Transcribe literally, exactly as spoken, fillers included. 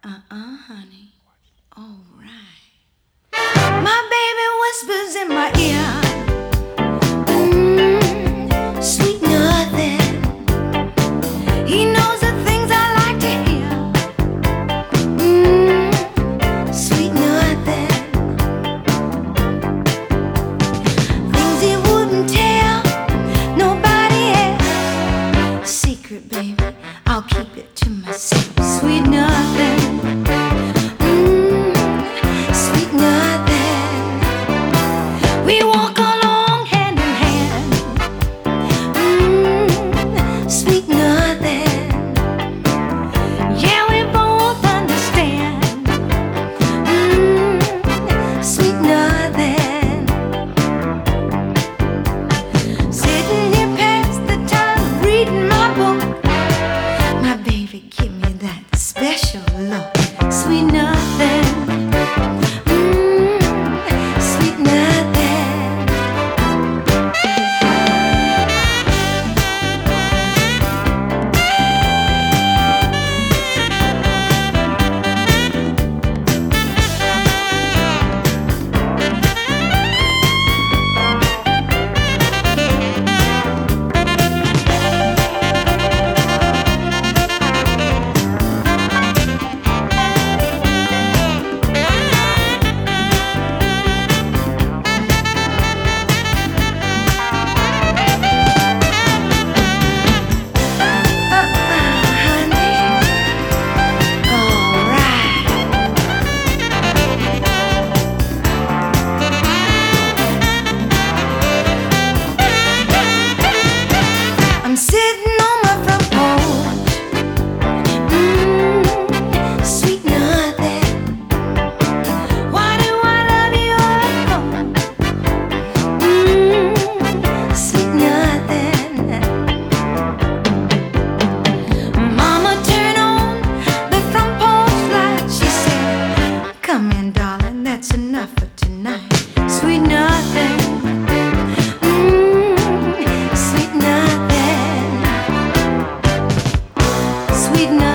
Uh-uh, honey. All right. My baby whispers in my ear. Mm, sweet nothing. He knows the things I like to hear. Mm, sweet nothing. Things he wouldn't tell nobody else. Secret, baby, I'll keep it to myself. Sweet nothing. We walk along hand in hand. Mm, sweet nothing. Yeah, we both understand. Mm, sweet nothing. Sitting here past the time reading my book. My baby, give me that special look. Sweet nothing. I'm sitting on my front porch. Mm, sweet nothing. Why do I love you all alone? Mm, sweet nothing. Mama turned on the front porch light. She said, "Come in, darling, that's enough for tonight." Sweet nothing. Mm, sweet nothing. Sweet nothing.